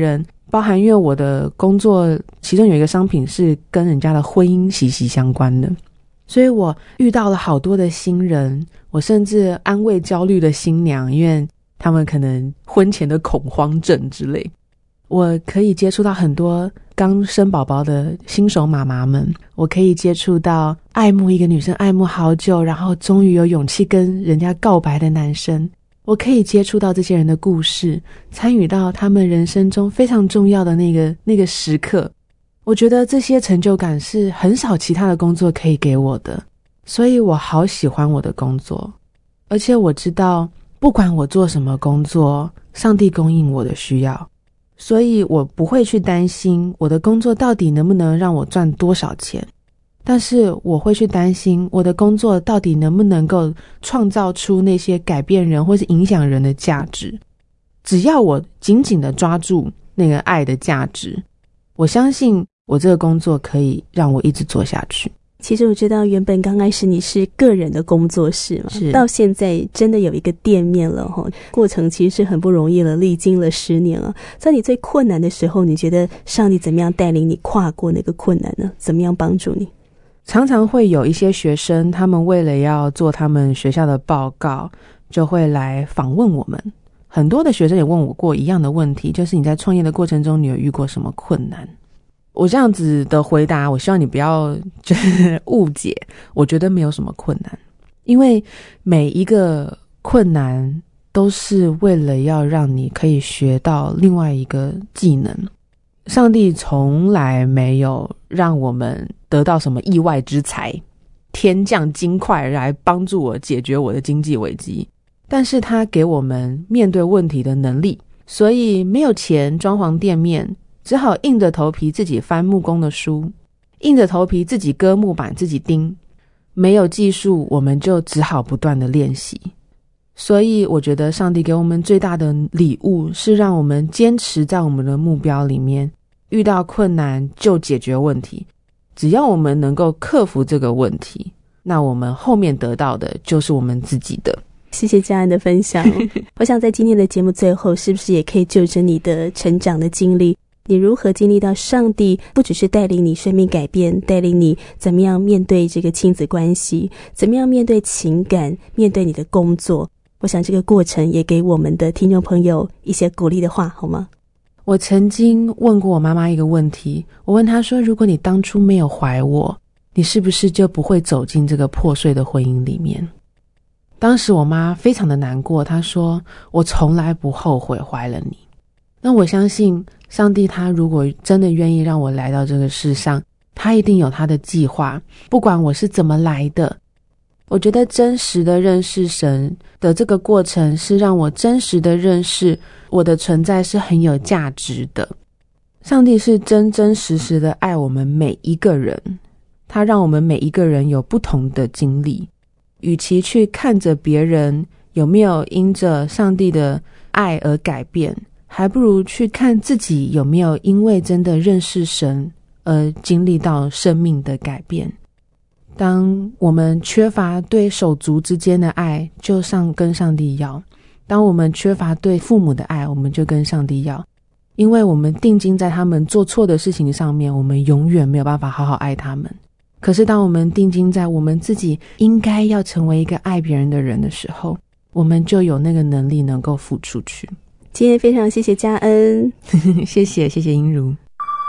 包含因为我的工作其中有一个商品是跟人家的婚姻息息相关的，所以我遇到了好多的新人，我甚至安慰焦虑的新娘，因为他们可能婚前的恐慌症之类。我可以接触到很多刚生宝宝的新手妈妈们，我可以接触到爱慕一个女生爱慕好久，然后终于有勇气跟人家告白的男生，我可以接触到这些人的故事，参与到他们人生中非常重要的那个那个时刻。我觉得这些成就感是很少其他的工作可以给我的，所以我好喜欢我的工作。而且我知道不管我做什么工作，上帝供应我的需要，所以我不会去担心我的工作到底能不能让我赚多少钱，但是我会去担心我的工作到底能不能够创造出那些改变人或是影响人的价值。只要我紧紧地抓住那个爱的价值，我相信我这个工作可以让我一直做下去。 其实我知道原本刚开始你是个人的工作室嘛， 是到现在真的有一个店面了齁，过程其实是很不容易了，历经了十年了。在你最困难的时候，你觉得上帝怎么样带领你跨过那个困难呢？怎么样帮助你？ 常常会有一些学生，他们为了要做他们学校的报告，就会来访问我们。很多的学生也问我过一样的问题，就是你在创业的过程中，你有遇过什么困难？我这样子的回答，我希望你不要就是误解，我觉得没有什么困难，因为每一个困难都是为了要让你可以学到另外一个技能。上帝从来没有让我们得到什么意外之财，天降金块来帮助我解决我的经济危机，但是他给我们面对问题的能力，所以没有钱装潢店面，只好硬着头皮自己翻木工的书，硬着头皮自己割木板自己钉，没有技术我们就只好不断的练习。所以我觉得上帝给我们最大的礼物是让我们坚持在我们的目标里面，遇到困难就解决问题，只要我们能够克服这个问题，那我们后面得到的就是我们自己的。 谢谢嘉恩的分享我想在今天的节目最后，是不是也可以就着你的成长的经历，你如何经历到上帝不只是带领你生命改变，带领你怎么样面对这个亲子关系，怎么样面对情感，面对你的工作，我想这个过程也给我们的听众朋友一些鼓励的话好吗？ 我曾经问过我妈妈一个问题，我问她说，如果你当初没有怀我，你是不是就不会走进这个破碎的婚姻里面？当时我妈非常的难过，她说我从来不后悔怀了你。那我相信上帝他如果真的愿意让我来到这个世上，他一定有他的计划，不管我是怎么来的。我觉得真实的认识神的这个过程是让我真实的认识我的存在是很有价值的。上帝是真真实实的爱我们每一个人，他让我们每一个人有不同的经历，与其去看着别人有没有因着上帝的爱而改变，还不如去看自己有没有因为真的认识神而经历到生命的改变。当我们缺乏对手足之间的爱，就上跟上帝要；当我们缺乏对父母的爱，我们就跟上帝要。因为我们定睛在他们做错的事情上面，我们永远没有办法好好爱他们。可是当我们定睛在我们自己应该要成为一个爱别人的人的时候，我们就有那个能力能够付出去。 今天非常谢谢嘉恩谢谢谢谢英如。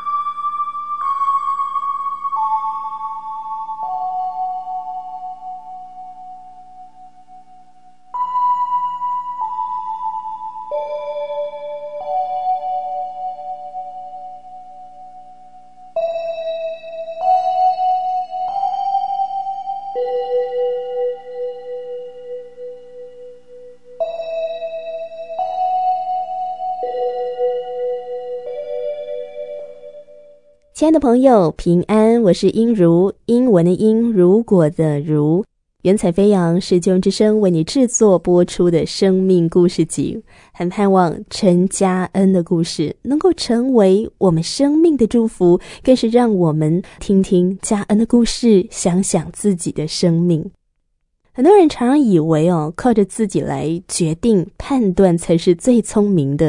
亲爱的朋友平安，我是英如，英文的英，如果的如。原彩飞扬是救恩之声为你制作播出的生命故事集，很盼望陈嘉恩的故事能够成为我们生命的祝福，更是让我们听听嘉恩的故事，想想自己的生命。很多人常常以为哦，靠着自己来决定判断才是最聪明的，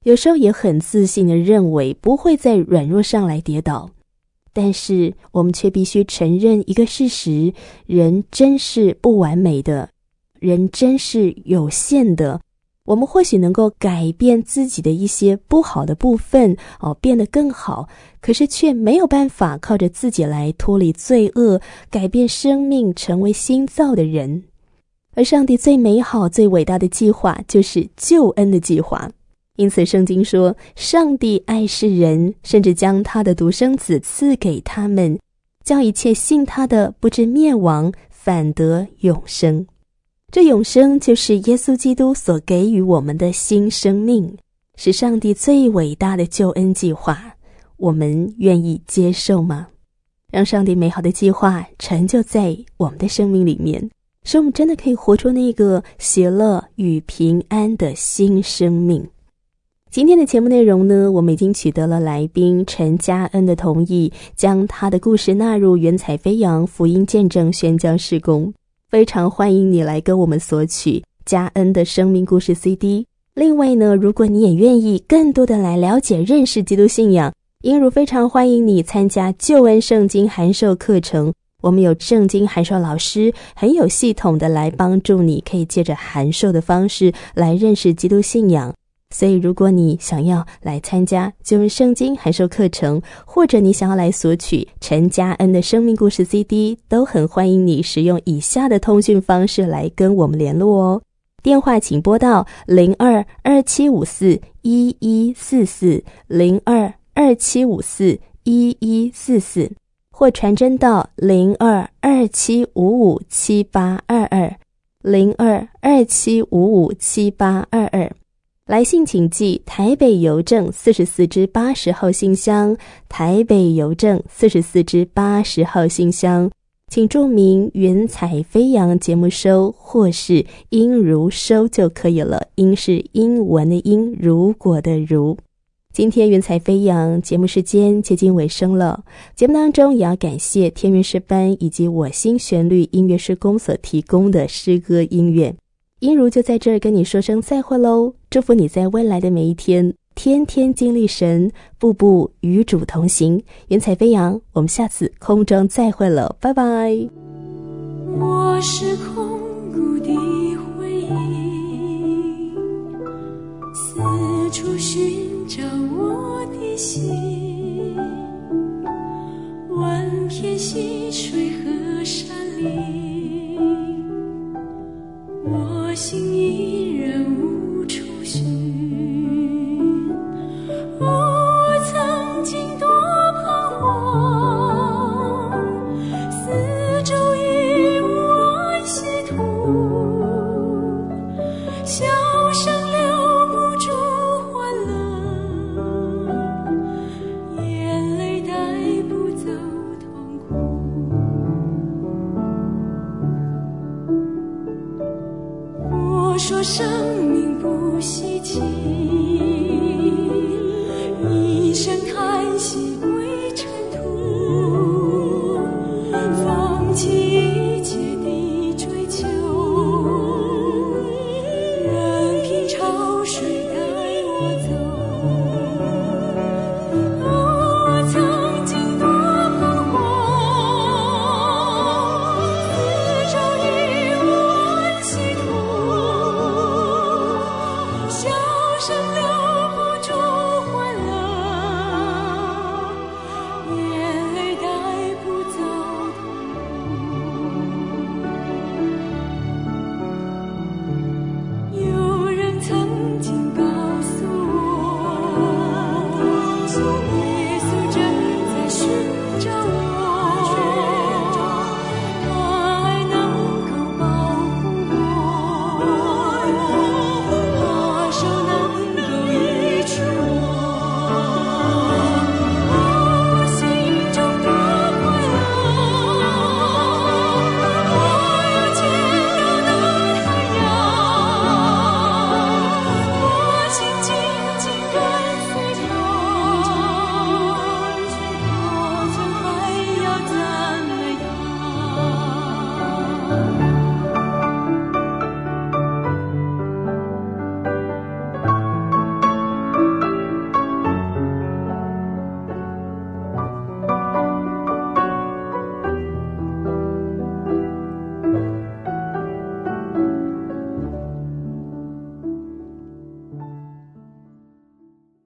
有时候也很自信地认为不会在软弱上来跌倒，但是我们却必须承认一个事实，人真是不完美的，人真是有限的。我们或许能够改变自己的一些不好的部分哦，变得更好，可是却没有办法靠着自己来脱离罪恶，改变生命，成为新造的人。而上帝最美好最伟大的计划就是救恩的计划，因此圣经说，上帝爱世人，甚至将他的独生子赐给他们，叫一切信他的不至灭亡，反得永生。这永生就是耶稣基督所给予我们的新生命，是上帝最伟大的救恩计划。我们愿意接受吗？让上帝美好的计划成就在我们的生命里面，使我们真的可以活出那个喜乐与平安的新生命。今天的节目内容呢，我们已经取得了来宾陈嘉恩的同意，将他的故事纳入云彩飞扬福音见证宣教事工。非常欢迎你来跟我们索取嘉恩的生命故事 C D。 另外呢，如果你也愿意更多的来了解认识基督信仰，英如非常欢迎你参加救恩圣经函授课程。我们有圣经函授老师很有系统的来帮助你，可以借着函授的方式来认识基督信仰。所以如果你想要来参加救恩圣经函授课程，或者你想要来索取陈嘉恩的生命故事 C D， 都很欢迎你使用以下的通讯方式来跟我们联络哦。电话请拨到零二二七五四一一四四 零二二七五四一一四四，或传真到零二二七五五七八二二 零二二七五五七八二二。来信请寄台北邮政四十四支八十号信箱，台北邮政四十四支八十号信箱，请注明云彩飞扬节目收或是英如收就可以了。英是英文的英，如果的如。今天云彩飞扬节目时间接近尾声了，节目当中也要感谢天韵诗班以及我心旋律音乐事工所提供的诗歌音乐。英如就在这儿跟你说声再会喽，祝福你在未来的每一天天天经历神，步步与主同行。云彩飞扬，我们下次空中再会了，拜拜。 我是空谷的回忆，四处寻找我的心，万片溪水和山林，我心依然无处寻。哦，我曾经多彷徨，四周已无安息土，笑声留不住欢乐，眼泪带不走痛苦。我说生命不稀奇，